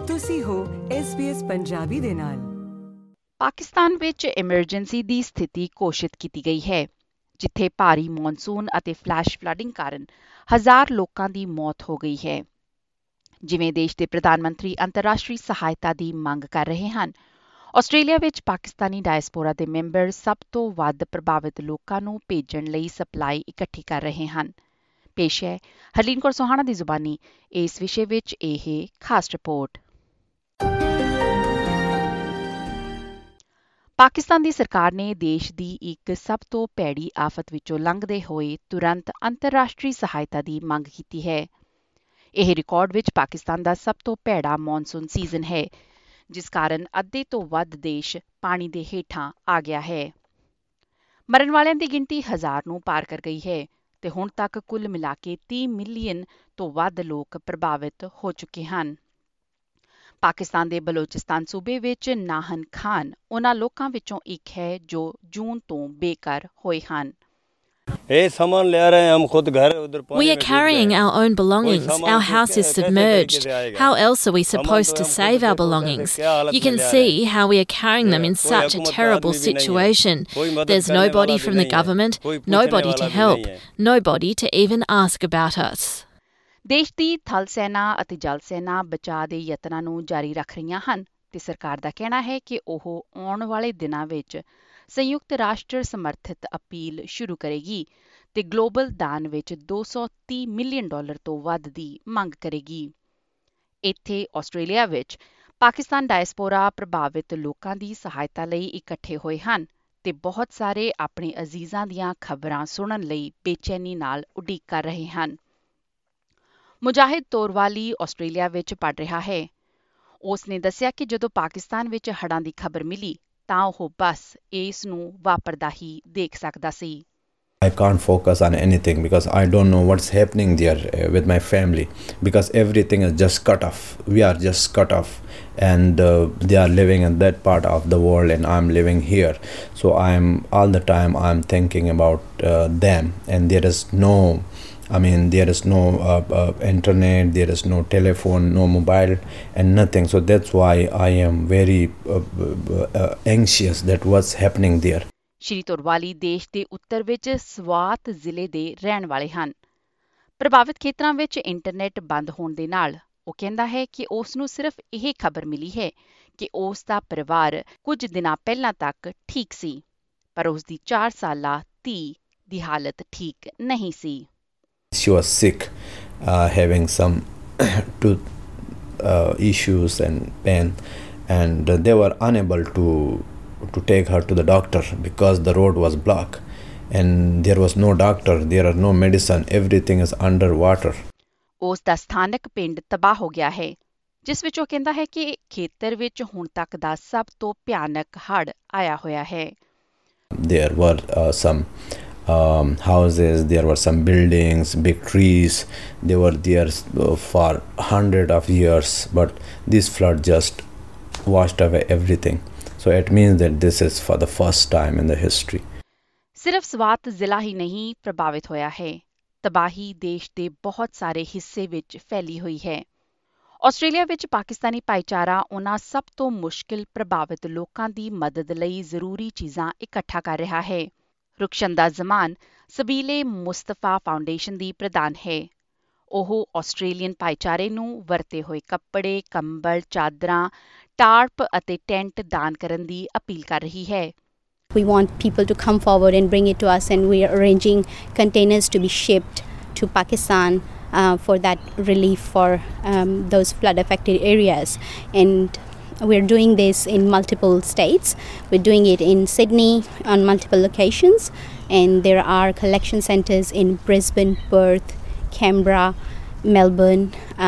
ਤੁਸੀਂ ਹੋ SBS ਪੰਜਾਬੀ ਦੇ ਨਾਲ। ਪਾਕਿਸਤਾਨ ਵਿੱਚ ਐਮਰਜੈਂਸੀ ਦੀ ਸਥਿਤੀ ਘੋਸ਼ਿਤ ਕੀਤੀ ਗਈ ਹੈ, ਜਿੱਥੇ ਭਾਰੀ ਮੌਨਸੂਨ ਅਤੇ ਫਲੈਸ਼ ਫਲੱਡਿੰਗ ਕਾਰਨ 1000 ਲੋਕਾਂ ਦੀ ਮੌਤ ਹੋ ਗਈ ਹੈ। ਜਿਵੇਂ ਦੇਸ਼ ਦੇ ਪ੍ਰਧਾਨ ਮੰਤਰੀ ਅੰਤਰਰਾਸ਼ਟਰੀ ਸਹਾਇਤਾ ਦੀ ਮੰਗ ਕਰ ਰਹੇ ਹਨ, ਆਸਟ੍ਰੇਲੀਆ ਵਿੱਚ ਪਾਕਿਸਤਾਨੀ ਡਾਇਸਪੋਰਾ ਦੇ ਮੈਂਬਰ ਸਭ ਤੋਂ ਵੱਧ ਪ੍ਰਭਾਵਿਤ ਲੋਕਾਂ ਨੂੰ ਭੇਜਣ ਲਈ ਸਪਲਾਈ ਇਕੱਠੀ ਕਰ ਰਹੇ ਹਨ। ਪੇਸ਼ ਹੈ ਹਰਲੀਨ ਕੌਰ ਸੋਹਾਣਾ ਦੀ ਜ਼ੁਬਾਨੀ ਇਸ ਵਿਸ਼ੇ ਵਿੱਚ ਇਹ ਖਾਸ ਰਿਪੋਰਟ। ਪਾਕਿਸਤਾਨ ਦੀ ਸਰਕਾਰ ਨੇ ਦੇਸ਼ ਦੀ ਇੱਕ ਸਭ ਤੋਂ ਭੈੜੀ ਆਫਤ ਵਿੱਚੋਂ ਲੰਘਦੇ ਹੋਏ ਤੁਰੰਤ ਅੰਤਰਰਾਸ਼ਟਰੀ ਸਹਾਇਤਾ ਦੀ ਮੰਗ ਕੀਤੀ ਹੈ। ਇਹ ਰਿਕਾਰਡ ਵਿੱਚ ਪਾਕਿਸਤਾਨ ਦਾ ਸਭ ਤੋਂ ਭੈੜਾ ਮੌਨਸੂਨ ਸੀਜ਼ਨ ਹੈ, ਜਿਸ ਕਾਰਨ ਅੱਧੇ ਤੋਂ ਵੱਧ ਦੇਸ਼ ਪਾਣੀ ਦੇ ਹੇਠਾਂ ਆ ਗਿਆ ਹੈ। ਮਰਨ ਵਾਲਿਆਂ ਦੀ ਗਿਣਤੀ 1000 ਨੂੰ ਪਾਰ ਕਰ ਗਈ ਹੈ ਤੇ ਹੁਣ ਤੱਕ ਕੁੱਲ ਮਿਲਾ ਕੇ 30 ਮਿਲੀਅਨ ਤੋਂ ਵੱਧ ਲੋਕ ਪ੍ਰਭਾਵਿਤ ਹੋ ਚੁੱਕੇ ਹਨ। ਪਾਕਿਸਤਾਨ ਦੇ ਬਲੋਚਿਸਤਾਨ ਸੂਬੇ ਵਿੱਚ ਨਾਹਨ ਖਾਨ ਉਹਨਾਂ ਲੋਕਾਂ ਵਿੱਚੋਂ ਇੱਕ ਹੈ ਜੋ ਜੂਨ ਤੋਂ ਬੇਘਰ ਹੋਏ ਹਨ। We are carrying our own belongings. Our house is submerged. How else are we supposed to save our belongings? You can see how we are carrying them in such a terrible situation. There's nobody from the government, nobody to help, nobody to even ask about us. ਦੇਸ਼ ਦੀ ਥਲ ਸੈਨਾ ਅਤੇ ਜਲ ਸੈਨਾ ਬਚਾਅ ਦੇ ਯਤਨਾਂ ਨੂੰ ਜਾਰੀ ਰੱਖ ਰਹੀਆਂ ਹਨ ਤੇ ਸਰਕਾਰ ਦਾ ਕਹਿਣਾ ਹੈ ਕਿ ਉਹ ਆਉਣ ਵਾਲੇ ਦਿਨਾਂ ਵਿੱਚ ਸੰਯੁਕਤ ਰਾਸ਼ਟਰ ਸਮਰਥਿਤ ਅਪੀਲ ਸ਼ੁਰੂ ਕਰੇਗੀ ਤੇ ਗਲੋਬਲ ਦਾਨ ਵਿੱਚ $230 ਮਿਲੀਅਨ ਤੋਂ ਵੱਧ ਦੀ ਮੰਗ ਕਰੇਗੀ। ਇੱਥੇ ਆਸਟ੍ਰੇਲੀਆ ਵਿੱਚ ਪਾਕਿਸਤਾਨ ਡਾਇਸਪੋਰਾ ਪ੍ਰਭਾਵਿਤ ਲੋਕਾਂ ਦੀ ਸਹਾਇਤਾ ਲਈ ਇਕੱਠੇ ਹੋਏ ਹਨ ਤੇ ਬਹੁਤ ਸਾਰੇ ਆਪਣੇ ਅਜ਼ੀਜ਼ਾਂ ਦੀਆਂ ਖਬਰਾਂ ਸੁਣਨ ਲਈ ਬੇਚੈਨੀ ਨਾਲ ਉਡੀਕ ਕਰ ਰਹੇ ਹਨ। ਮੁਜਾਹਿਦ ਤੋਰਵਾਲੀ ਆਸਟ੍ਰੇਲੀਆ ਵਿੱਚ ਪੜ੍ਹ ਰਿਹਾ ਹੈ। ਉਸ ਨੇ ਦੱਸਿਆ ਕਿ ਜਦੋਂ ਪਾਕਿਸਤਾਨ ਵਿੱਚ ਹੜ੍ਹਾਂ ਦੀ ਖਬਰ ਮਿਲੀ ਤਾਂ ਉਹ ਬਸ ਇਸ ਨੂੰ ਵਾਪਰਦਾ ਹੀ ਦੇਖ ਸਕਦਾ ਸੀ। I can't focus on anything because I don't know what's happening there with my family because everything is just cut off. We are just cut off and they are living in that part of the world and I'm living here. So I'm all the time I'm thinking about them and there is no internet, there is no telephone, no mobile and nothing. So that's why I am very anxious that what's happening there. ਸ਼੍ਰੀ ਤੋਰਵਾਲੀ ਦੇਸ਼ ਦੇ ਉੱਤਰ ਵਿੱਚ ਸਵਾਤ ਜ਼ਿਲ੍ਹੇ ਦੇ ਰਹਿਣ ਵਾਲੇ ਹਨ। ਪ੍ਰਭਾਵਿਤ ਖੇਤਰਾਂ ਵਿੱਚ ਇੰਟਰਨੈਟ ਬੰਦ ਹੋਣ ਦੇ ਨਾਲ ਉਹ ਕਹਿੰਦਾ ਹੈ ਕਿ ਉਸ ਨੂੰ ਸਿਰਫ ਇਹ ਖਬਰ ਮਿਲੀ ਹੈ ਕਿ ਉਸ ਦਾ ਪਰਿਵਾਰ ਕੁਝ ਦਿਨਾਂ ਪਹਿਲਾਂ ਤੱਕ ਠੀਕ ਸੀ, ਪਰ ਉਸ ਦੀ 4 ਸਾਲਾ ਧੀ ਦੀ ਹਾਲਤ ਠੀਕ ਨਹੀਂ ਸੀ। She was sick, having some tooth issues and pain, and they were unable to take her to the doctor because the road was blocked and there was no doctor, there are no medicine, everything is under water. ਉਸ ਦਾ ਸਥਾਨਕ ਪਿੰਡ ਤਬਾਹ ਹੋ ਗਿਆ ਹੈ, ਜਿਸ ਵਿੱਚ ਉਹ ਕਹਿੰਦਾ ਹੈ ਕਿ ਖੇਤਰ ਵਿੱਚ ਹੁਣ ਤੱਕ ਦਾ ਸਭ ਤੋਂ ਭਿਆਨਕ ਹੜ੍ਹ ਆਇਆ ਹੋਇਆ ਹੈ। There were some houses, there were some buildings, big trees, they were there for hundreds of years, but this flood just washed away everything. So it means that this is for the first time in the history. ਸਿਰਫ ਸਵਾਤ ਜ਼ਿਲ੍ਹਾ ਹੀ ਨਹੀਂ ਪ੍ਰਭਾਵਿਤ ਹੋਇਆ ਹੈ, ਤਬਾਹੀ ਦੇਸ਼ ਦੇ ਬਹੁਤ ਸਾਰੇ ਹਿੱਸੇ ਵਿੱਚ ਫੈਲੀ ਹੋਈ ਹੈ। ਆਸਟ੍ਰੇਲੀਆ ਵਿੱਚ ਪਾਕਿਸਤਾਨੀ ਭਾਈਚਾਰਾ ਉਹਨਾਂ ਸਭ ਤੋਂ ਮੁਸ਼ਕਿਲ ਪ੍ਰਭਾਵਿਤ ਲੋਕਾਂ ਦੀ ਮਦਦ ਲਈ ਜ਼ਰੂਰੀ ਚੀਜ਼ਾਂ ਇਕੱਠਾ ਕਰ ਰਿਹਾ ਹੈ। ਰੁਕਸ਼ੰਦਾ ਜ਼ਮਾਨ ਸਬੀਲੇ ਮੁਸਤਫਾ ਫਾਊਂਡੇਸ਼ਨ ਦੀ ਪ੍ਰਧਾਨ ਹੈ। ਉਹ ਆਸਟ੍ਰੇਲੀਅਨ ਭਾਈਚਾਰੇ ਨੂੰ ਵਰਤੇ ਹੋਏ ਕੱਪੜੇ, ਕੰਬਲ, ਚਾਦਰਾਂ, ਟਾਰਪ ਅਤੇ ਟੈਂਟ ਦਾਨ ਕਰਨ ਦੀ ਅਪੀਲ ਕਰ ਰਹੀ ਹੈ। We want people to come forward and bring it to us, and we are arranging containers to be shipped to Pakistan for that relief for those flood affected areas. And we're doing this in multiple states. We're doing it in Sydney on multiple locations, and there are collection centres in Brisbane, Perth, Canberra, Melbourne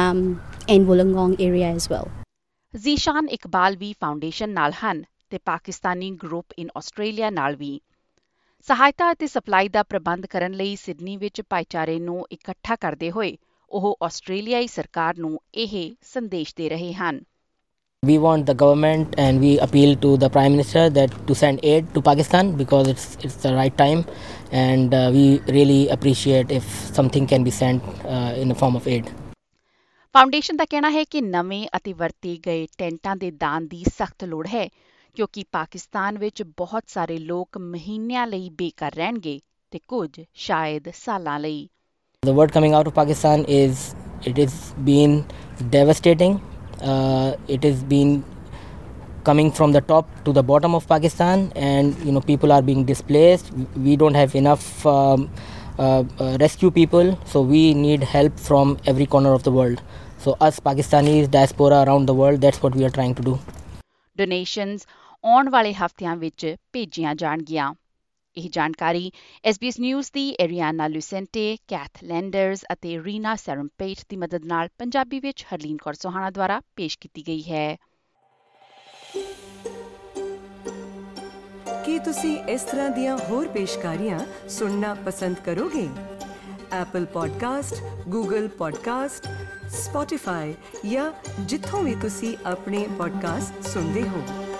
and Wollongong area as well. Zeeshan Iqbal ਵੀ foundation ਨਾਲ ਹਨ ਤੇ Pakistani group in Australia ਨਾਲ ਵੀ। ਸਹਾਇਤਾ ਅਤੇ supply ਦਾ ਪ੍ਰਬੰਧ ਕਰਨ ਲਈ ਸਿਡਨੀ ਵਿੱਚ ਭਾਈਚਾਰੇ ਨੂੰ ਇਕੱਠਾ ਕਰਦੇ ਹੋਏ ਉਹ ਆਸਟ੍ਰੇਲੀਆਈ ਸਰਕਾਰ ਨੂੰ ਇਹ ਸੰਦੇਸ਼ ਦੇ ਰਹੇ ਹਨ। We want the government and we appeal to the Prime Minister that to send aid to Pakistan because it's the right time, and we really appreciate if something can be sent in the form of aid. Foundation ਦਾ ਕਹਿਣਾ ਹੈ ਕਿ ਨਵੇਂ ਅਤੇ ਵਰਤੇ ਗਏ ਟੈਂਟਾਂ ਦੇ ਦਾਨ ਦੀ ਸਖਤ ਲੋੜ ਹੈ ਕਿਉਂਕਿ ਪਾਕਿਸਤਾਨ ਵਿੱਚ ਬਹੁਤ ਸਾਰੇ ਲੋਕ ਮਹੀਨਿਆਂ ਲਈ ਬੇਘਰ ਰਹਿਣਗੇ ਤੇ ਕੁਝ ਸ਼ਾਇਦ ਸਾਲਾਂ ਲਈ। The word coming out of Pakistan is it has been devastating. It has been coming from the top to the bottom of Pakistan, and people are being displaced. We don't have enough rescue people, so we need help from every corner of the world. So us Pakistanis, diaspora around the world, that's what we are trying to do. Donations ਆਉਣ ਵਾਲੇ ਹਫ਼ਤਿਆਂ ਵਿੱਚ ਭੇਜੀਆਂ ਜਾਣਗੀਆਂ। ਇਹ ਜਾਣਕਾਰੀ SBS news ਦੀ Ariana Lucente, Kath Landers ਅਤੇ ਰੀਨਾ ਸੈਰਮਪੇਟ ਦੀ ਮਦਦ ਨਾਲ ਪੰਜਾਬੀ ਵਿੱਚ ਹਰਲੀਨ ਕੌਰ ਸੋਹਾਣਾ ਦੁਆਰਾ ਪੇਸ਼ ਕੀਤੀ ਗਈ ਹੈ। ਕੀ ਤੁਸੀਂ ਇਸ ਤਰ੍ਹਾਂ ਦੀਆਂ ਹੋਰ ਪੇਸ਼ਕਾਰੀਆਂ ਸੁਣਨਾ ਪਸੰਦ ਕਰੋਗੇ? Apple podcast, Google podcast, Spotify ਜਾਂ ਜਿੱਥੋਂ ਵੀ ਤੁਸੀਂ ਆਪਣੇ ਪੋਡਕਾਸਟ ਸੁਣਦੇ ਹੋ।